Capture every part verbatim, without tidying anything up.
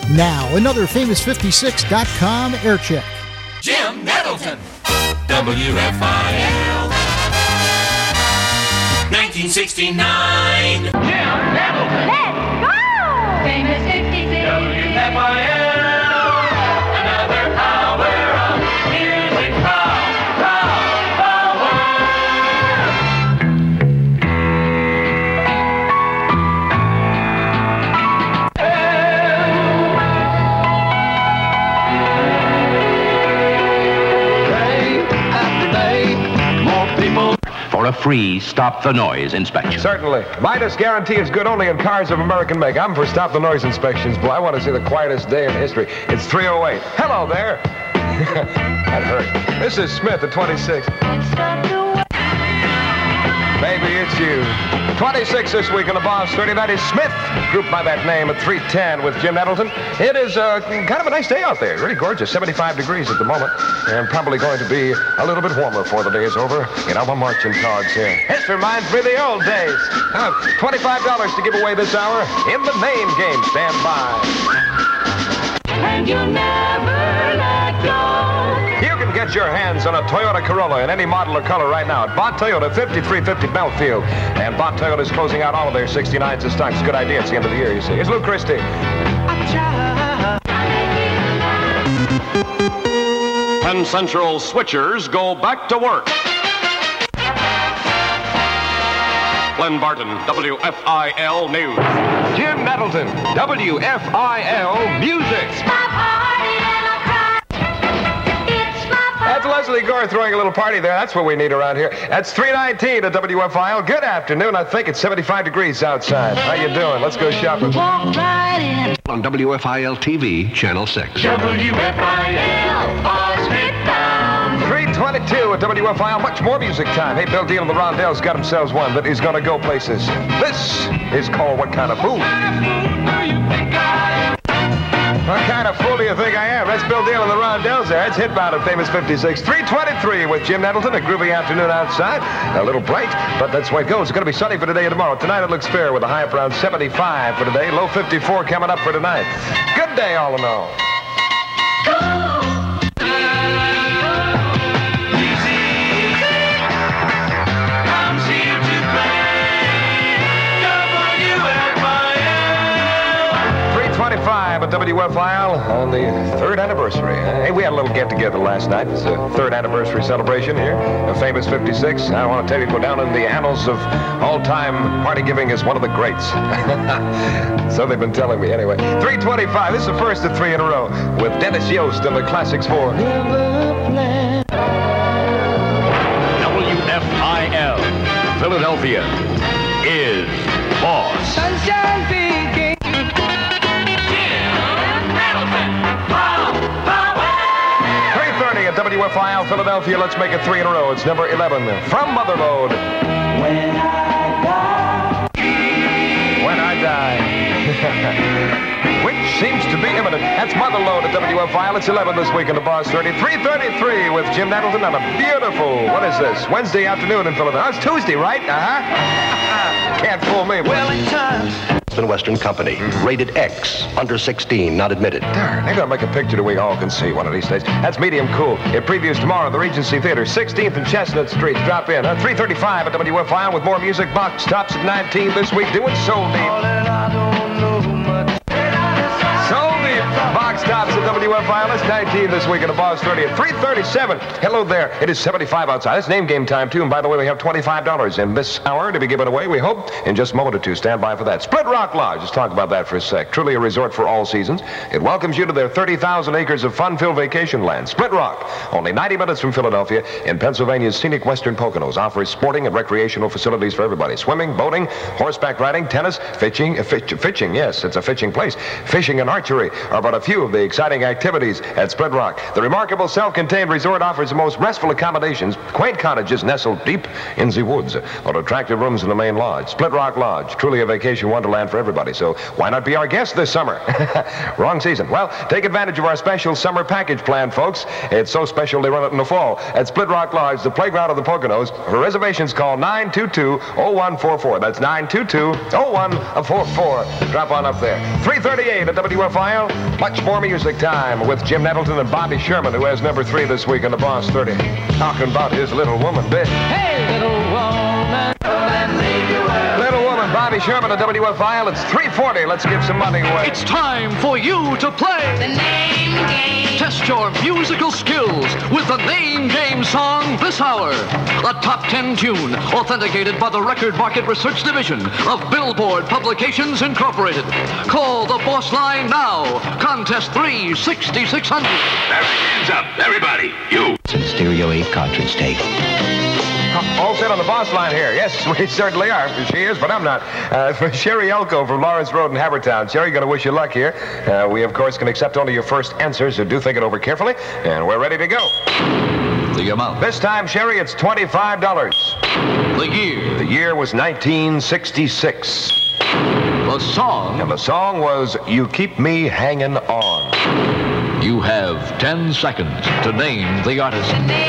Now, another Famous fifty-six dot com air check. Jim Nettleton, W F I L, nineteen sixty-nine. Jim Nettleton. Let's go! Famous fifty-six. W F I L, another hour of music power, power, power. For a free Stop the Noise inspection. Certainly. Midas guarantee is good only in cars of American make. I'm for Stop the Noise inspections, boy. I want to see the quietest day in history. It's three oh eight. Hello there. That hurt. This is Smith at twenty-six. Baby, it's you. twenty-six this week in the Boss thirty. That is Smith, grouped by that name at three ten with Jim Nettleton. It is uh, kind of a nice day out there. Really gorgeous. seventy-five degrees at the moment. And probably going to be a little bit warmer before the day is over. You know, I'm marching towards here. This reminds me of the old days. Uh, twenty-five dollars to give away this hour in the name game. Stand by. And you'll never let go. You can get your hands on a Toyota Corolla in any model or color right now at Bott Toyota, fifty-three fifty Belfield. And Bott Toyota is closing out all of their sixty-nines in stock. It's a good idea. It's the end of the year, you see. Here's Lou Christie. Penn Central switchers go back to work. Glenn Barton, W F I L News. Jim Nettleton, W F I L Music. That's Leslie Gore throwing a little party there. That's what we need around here. That's three nineteen at W F I L. Good afternoon. I think it's seventy-five degrees outside. How you doing? Let's go shopping. Walk right in. On W F I L T V, Channel six. W F I L, Boss Down. three twenty-two at W F I L. Much more music time. Hey, Bill Deal and the Rondells got themselves one that is going to go places. This is called What Kind of Fool? What kind of fool do you think I am? That's Bill Deal and the Rondells there. It's Hitbound at Famous fifty-six. three twenty-three with Jim Nettleton. A groovy afternoon outside. A little bright, but that's the way it goes. It's going to be sunny for today and tomorrow. Tonight it looks fair with a high of around seventy-five for today. Low fifty-four coming up for tonight. Good day all in all. twenty-five at W F I L on the third anniversary. Hey, we had a little get-together last night. It's a third anniversary celebration here, a Famous fifty-six. I want to tell you, go down in the annals of all-time party giving as one of the greats. So they've been telling me anyway. three twenty-five, this is the first of three in a row with Dennis Yost and the Classics four. W F I L, Philadelphia, is Boss. Sunshine speaking. three thirty at W F I L Philadelphia. Let's make it three in a row. It's number eleven from Motherlode. When I die. When I die. Which seems to be imminent. That's Motherlode at W F I L. It's eleven this week in the Boss thirty. three thirty-three with Jim Nettleton on a beautiful, what is this, Wednesday afternoon in Philadelphia. Oh, it's Tuesday, right? Uh-huh. Can't fool me. Well, in time. Western Company. Mm-hmm. Rated X. Under sixteen. Not admitted. Darn, they're going to make a picture that we all can see one of these days. That's Medium Cool. It previews tomorrow at the Regency Theater, sixteenth and Chestnut Street. Drop in. Uh, three thirty-five at W F I L with more music. Box tops at nineteen this week. Doing Soul Deep. Soul Deep. Box tops at W F I L. It's nineteen this week at the Boss thirty at three thirty-seven. Hello there. It is seventy-five outside. It's name game time, too. And by the way, we have twenty-five dollars in this hour to be given away, we hope, in just a moment or two. Stand by for that. Split Rock Lodge. Let's talk about that for a sec. Truly a resort for all seasons. It welcomes you to their thirty thousand acres of fun-filled vacation land. Split Rock, only ninety minutes from Philadelphia in Pennsylvania's scenic western Poconos, offers sporting and recreational facilities for everybody. Swimming, boating, horseback riding, tennis, fishing, uh, fish, fishing, yes, it's a fishing place. Fishing and archery are but a few of the exciting activities activities at Split Rock. The remarkable self-contained resort offers the most restful accommodations, quaint cottages nestled deep in the woods, or attractive rooms in the main lodge. Split Rock Lodge, truly a vacation wonderland for everybody. So why not be our guest this summer? Wrong season. Well, take advantage of our special summer package plan, folks. It's so special they run it in the fall. At Split Rock Lodge, the playground of the Poconos. For reservations, call nine two two, oh one four four. That's nine two two, oh one four four. Drop on up there. three thirty-eight at W F I L. Much more music time with Jim Nettleton and Bobby Sherman, who has number three this week on the Boss thirty. Talking about his little woman, bitch. Hey, little woman, and leave you well. Little woman, Bobby Sherman at W F I L. It's three forty. Let's give some money away. It's time for you to play. The name game. Test your musical skills with the Name Game song this hour. A top ten tune authenticated by the Record Market Research Division of Billboard Publications Incorporated. Call the boss line now. Contest three sixty-six hundred. All right, hands up, everybody. You. Stereo eight cartridge tape. All set on the boss line here. Yes, we certainly are. She is, but I'm not. Uh, for Sherry Elko from Lawrence Road in Havertown. Sherry, going to wish you luck here. Uh, we, of course, can accept only your first answers, so do think it over carefully. And we're ready to go. The amount. This time, Sherry, it's twenty-five dollars. The year. The year was nineteen sixty-six. The song. And the song was You Keep Me Hanging On. You have ten seconds to name the artist.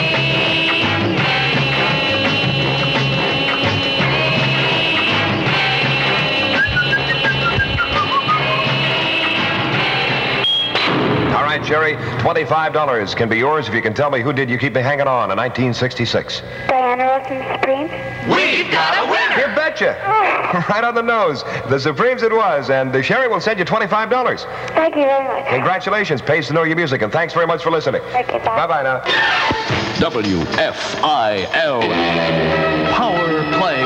All right, Sherry, twenty-five dollars can be yours if you can tell me who did You Keep Me Hanging On in nineteen sixty-six. Diana Ross and the Supremes. We've got a winner. You betcha. Right on the nose. The Supremes it was, and uh, Sherry will send you twenty-five dollars. Thank you very much. Congratulations. Pays to know your music, and thanks very much for listening. Okay, bye. Bye-bye now. W F I L. Power Play.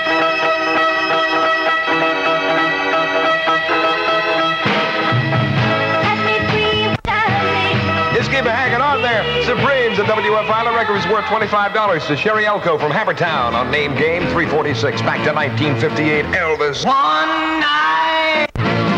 Just keep it hanging on there. Supremes at W F I L. Record is worth twenty-five dollars to Sherry Elko from Havertown on Name Game three forty-six. Back to nineteen fifty-eight. Elvis. One night.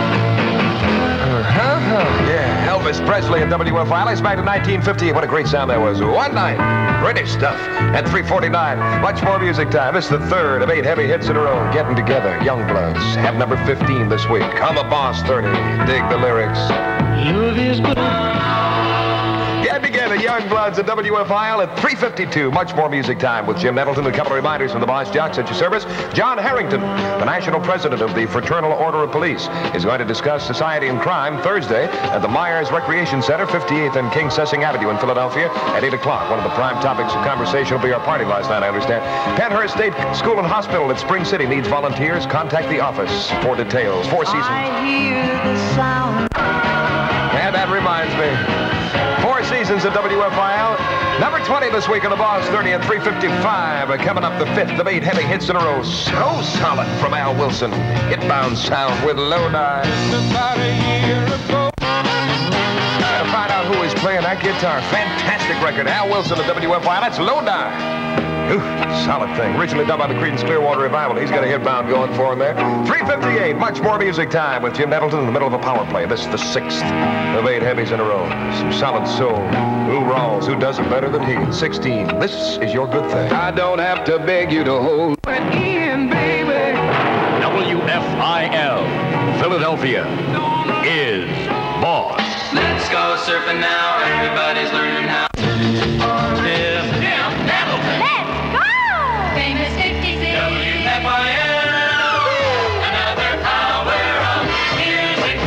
Uh-huh. Yeah, Elvis Presley at W F I L. It's back to nineteen fifty-eight. What a great sound that was. One night. British stuff. At three forty-nine. Much more music time. This is the third of eight heavy hits in a row. Getting together. Youngbloods have number fifteen this week. On the Boss thirty. Dig the lyrics. Love is good. Get together, Youngbloods at W F I L at three fifty-two. Much more music time with Jim Nettleton. A couple of reminders from the Boss Jocks at your service. John Harrington, the national president of the Fraternal Order of Police, is going to discuss society and crime Thursday at the Myers Recreation Center, fifty-eighth and King Sessing Avenue in Philadelphia at eight o'clock. One of the prime topics of conversation will be our party last night, I understand. Penhurst State School and Hospital at Spring City needs volunteers. Contact the office for details. Four seasons. I hear the sound. And that reminds me. Four seasons at W F I L. Number twenty this week on the Boss thirty at three fifty-five. Coming up the fifth of eight heavy hits in a row. So solid from Al Wilson. Hitbound sound with Lodi. About a year ago. Gotta find out who is playing that guitar. Fantastic record. Al Wilson at W F I L. That's Lodi. Ooh, solid thing. Originally done by the Creedence Clearwater Revival. He's got a hitbound going for him there. three fifty-eight. Much more music time with Jim Nettleton in the middle of a power play. This is the sixth of eight heavies in a row. Some solid soul. Who Rawls? Who does it better than he? sixteen. This is your good thing. I don't have to beg you to hold. Ian, baby. W F I L. Philadelphia is Boss. Let's go surfing now. Everybody's learning how. Jim Nettleton. Let's go! Famous fifty-six. W F I L. Another hour of music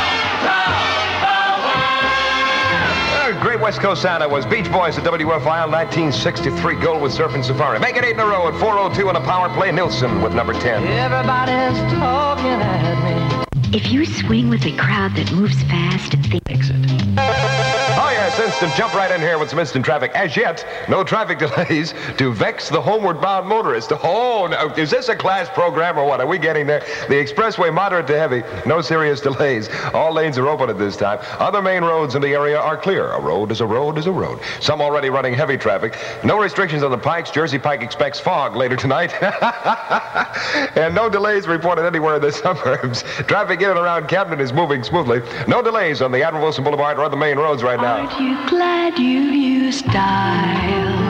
power. Uh, great West Coast sound. That was Beach Boys at W F I L nineteen sixty-three. Gold with Surfing Safari. Make it eight in a row at four oh two on a power play. Nilsson with number ten. Everybody's talking at me. If you swing with a crowd that moves fast and thinks it. Oh, yeah. Yes, instant. Jump right in here with some instant traffic. As yet, no traffic delays to vex the homeward bound motorist. Oh, no. Is this a class program or what? Are we getting there? The expressway, moderate to heavy. No serious delays. All lanes are open at this time. Other main roads in the area are clear. A road is a road is a road. Some already running heavy traffic. No restrictions on the Pikes. Jersey Pike expects fog later tonight. And no delays reported anywhere in the suburbs. Traffic in and around Camden is moving smoothly. No delays on the Admiral Wilson Boulevard or other main roads right now. Aren't you glad you use style?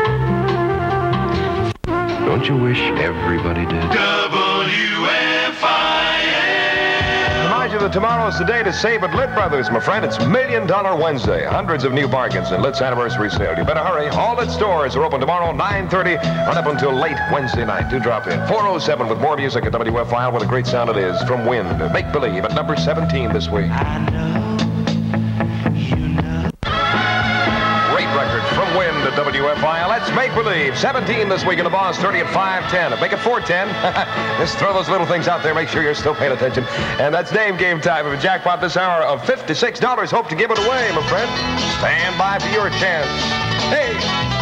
Don't you wish everybody did? W F I L. Remind you that tomorrow's the day to save at Lit Brothers, my friend. It's Million Dollar Wednesday. Hundreds of new bargains in Lit's anniversary sale. You better hurry. All Lit stores are open tomorrow, nine thirty, run up until late Wednesday night. Do drop in. four oh seven with more music at W F I L. What a great sound it is from Wind. Make Believe at number seventeen this week. I know, you know. Great record from Wind at W F I L. Let's Make Believe. seventeen this week in the Boss, thirty at five ten. Make it four ten. Just throw those little things out there. Make sure you're still paying attention. And that's name game time of a jackpot this hour of fifty-six dollars. Hope to give it away, my friend. Stand by for your chance. Hey!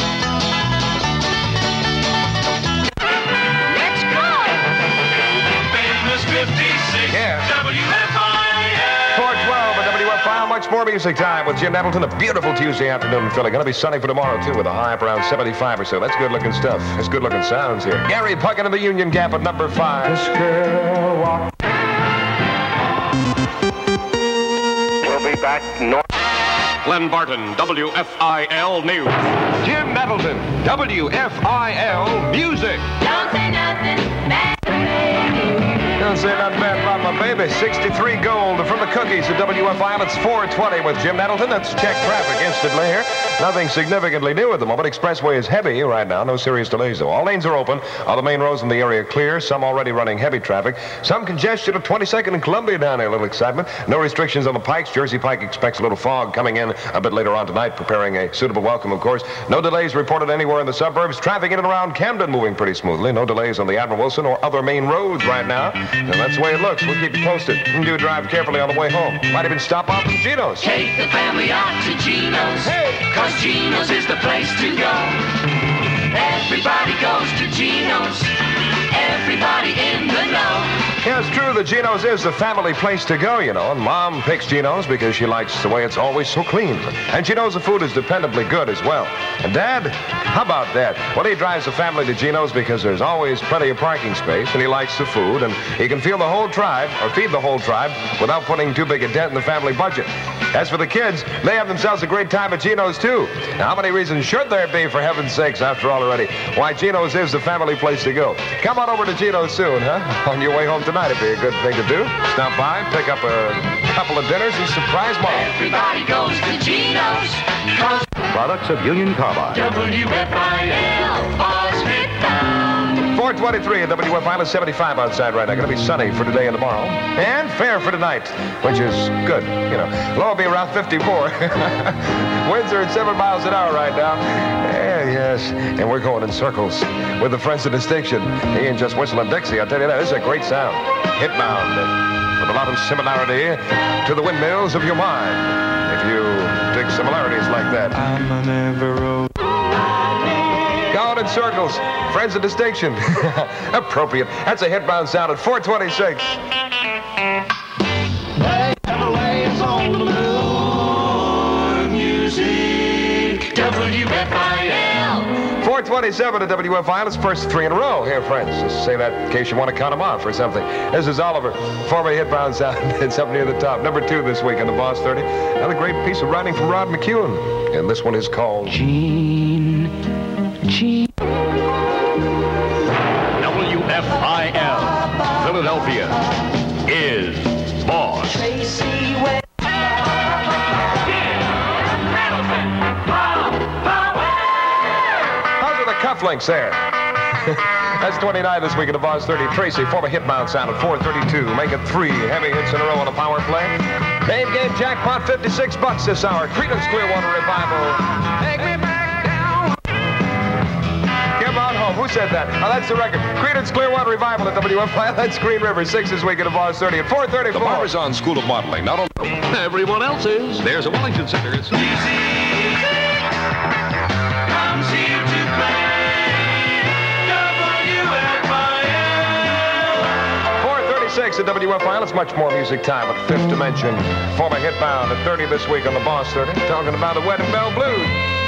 Let's go! Famous fifty-six. Yeah. W F I L. four twelve at W F I L. Much more music time with Jim Nettleton. A beautiful Tuesday afternoon in Philly. Going to be sunny for tomorrow, too, with a high up around seventy-five or so. That's good-looking stuff. That's good-looking sounds here. Gary Puckett in the Union Gap at number five. This girl walked. We'll be back north. Glenn Barton, W F I L News. Jim Nettleton, W F I L Music. Don't say nothing bad, baby. Don't say nothing bad about my baby. sixty-three gold from the Cookies at W F I L. It's four twenty with Jim Nettleton. Let's check traffic instantly here. Nothing significantly new at the moment. Expressway is heavy right now. No serious delays, though. All lanes are open. All the main roads in the area clear. Some already running heavy traffic. Some congestion at twenty-second and Columbia down there. A little excitement. No restrictions on the Pikes. Jersey Pike expects a little fog coming in a bit later on tonight, preparing a suitable welcome, of course. No delays reported anywhere in the suburbs. Traffic in and around Camden moving pretty smoothly. No delays on the Admiral Wilson or other main roads right now. And that's the way it looks. We'll keep you posted. And do drive carefully on the way home. Might even stop off at Geno's. Take the family out to Geno's. Hey! Cause Geno's is the place to go. Everybody goes to Geno's. Everybody in the know. Yeah, it's true that Geno's is the family place to go, you know. And Mom picks Geno's because she likes the way it's always so clean. And she knows the food is dependably good as well. And Dad, how about that? Well, he drives the family to Geno's because there's always plenty of parking space, and he likes the food, and he can feel the whole tribe, or feed the whole tribe, without putting too big a dent in the family budget. As for the kids, they have themselves a great time at Geno's, too. Now, how many reasons should there be, for heaven's sakes, after all already, why Geno's is the family place to go? Come on over to Geno's soon, huh? On your way home tonight, it'd be a good thing to do. Stop by, pick up a couple of dinners, and surprise Mom. Everybody goes to Geno's. Cause Products of Union Carbide. W F I L was hit down. four twenty-three at W F I L is seventy-five outside right now. Going to be sunny for today and tomorrow. And fair for tonight, which is good. You know, low will be around fifty-four. Winds are at seven miles an hour right now. Yeah, yes. And we're going in circles with the Friends of Distinction. He ain't just whistling Dixie. I'll tell you that. This is a great sound. Hitbound. With a lot of similarity to the windmills of your mind. If you dig similarities like that. I'm a never road. Going in circles. Friends of Distinction. Appropriate. That's a hitbound sound at four twenty-six. Music. W F I L. four twenty-seven at W F I L. It's first three in a row here, friends. Just say that in case you want to count them off or something. This is Oliver, former hitbound sound. It's up near the top. Number two this week on the Boss thirty. Another great piece of writing from Rod McEwen. And this one is called Gene, Gene. W F I L, Philadelphia, is Boss. How's are the cufflinks there? That's twenty-nine this week at the Boss thirty. Tracy, former hitbound sound at four thirty-two. Make it three heavy hits in a row on a power play. Name game jackpot, fifty-six bucks this hour. Creedence Clearwater Revival. Take me back down. Come on home. home. Who said that? Oh, that's the record. Creedence Clearwater Revival at W F I. That's Green River. Six this week at Bars thirty at four thirty-four. The Barbizon School of Modeling. Not only Everyone else is. there's a Wellington Center. It's comes here to play. W F I L. four thirty-six at W F I L. It's much more music time with Fifth Dimension. Former Hitbound at thirty this week on the Boss thirty. Talking about the Wedding Bell Blues.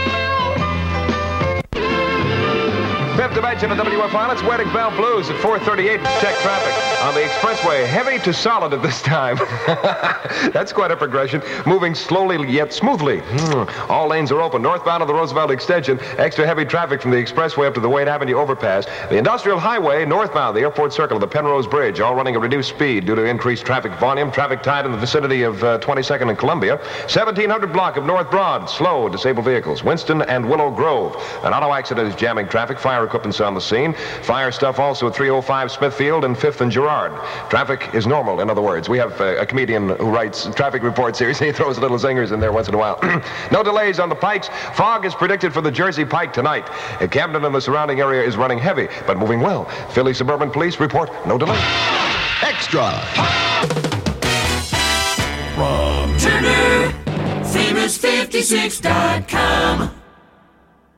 Fifth Dimension at W F I L. It's Wedding Bell Blues at four thirty-eight. Check traffic on the expressway. Heavy to solid at this time. That's quite a progression. Moving slowly yet smoothly. Hmm. All lanes are open. Northbound on the Roosevelt Extension. Extra heavy traffic from the expressway up to the Wayne Avenue overpass. The Industrial Highway northbound, the Airport Circle of the Penrose Bridge, all running at reduced speed due to increased traffic volume. Traffic tied in the vicinity of uh, twenty-second and Columbia. seventeen hundred block of North Broad. Slow, disabled vehicles. Winston and Willow Grove. An auto accident is jamming traffic. Fire equipment's on the scene. Fire stuff also at three oh five Smithfield and fifth and Girard. Traffic is normal, in other words. We have uh, a comedian who writes traffic report series. He throws little zingers in there once in a while. No delays on the pikes. Fog is predicted for the Jersey Pike tonight. Uh, Camden and the surrounding area is running heavy, but moving well. Philly Suburban Police report no delay. Extra. From Turner, famous fifty-six dot com.